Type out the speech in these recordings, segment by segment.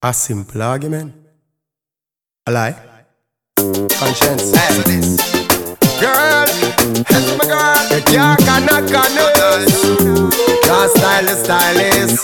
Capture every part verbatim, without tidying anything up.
A simple argument. A lie. Conscience. Hey. Girl, that's my girl. You can't connect on us. Your style is stylist.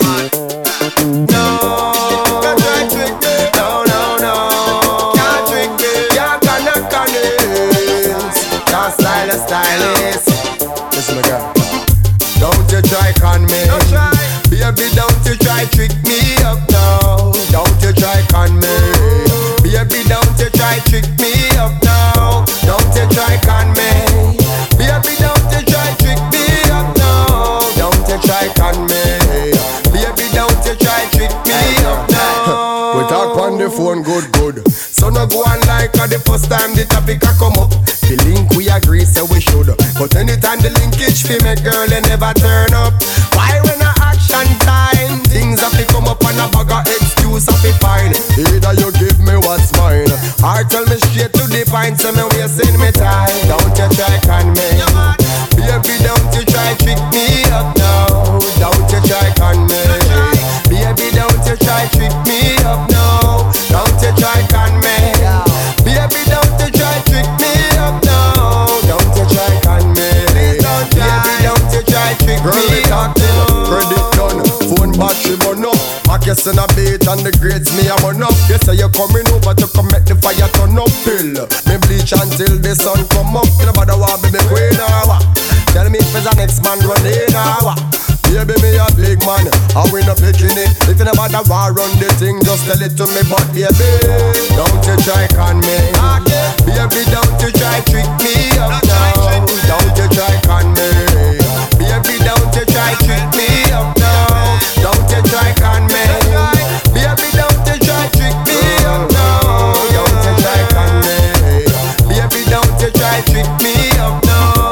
No, can't try trick me. No, no, no. Can't trick me. Can't connect on us. Your style is stylist. Listen, my girl. Don't you try con me. Don't try. Baby, don't you try trick me up now. Don't you try con me. Baby, don't you try trick me up now. Don't you try con me. Baby, don't you try trick me up now. Don't you try con me. Baby, don't you try trick me up now. We talk on the phone good good. So no go on like uh, the first time the topic a come up. The link we agree say we should. But anytime the linkage fi make girl they never turn up. Why when a action time things have to come up and a bag of excuse have to find. Either you give me what's mine or tell me straight to the point so me wasting me time. Don't you try con me. Baby, don't you try trick me up now. Don't you try con me. Baby, don't you try trick me up now. Don't you try con me. Baby, don't you try trick me up now. Don't you try con me. Baby, don't you try trick me up now. Credit done, phone battery burn up. I guess in a beat and the grades me a burn up. You say you coming over to come make the fire turn up. Pill, me bleach until the sun come up. You know about the war, baby, queen or what? Tell me if it's a next man running or what? Baby, me a big man, I win a picking it. If you never the war run the thing, just tell it to me. But baby, don't you try con me. Baby, don't you try trick me up now. Don't you try con me. Baby, don't you try trick me up now. Don't you try con me. Baby, don't you try trick me up now. Don't you try con me. Baby, don't you try trick me up now.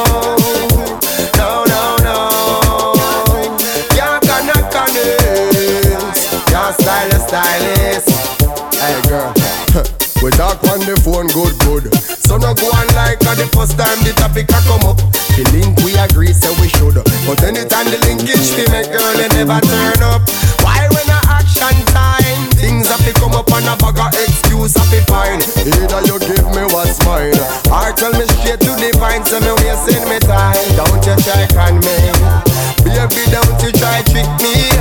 Stylist. Hey girl, we talk on the phone good good. So no go on like uh, the first time the topic a come up. The link we agree say we should. But anytime the linkage fi make girl they never turn up. Why when a action time things have to come up and a bag of excuse have to find. Either you give me what's mine or tell me straight to the point so me wasting me time. Don't you try con me. Baby, don't you try trick me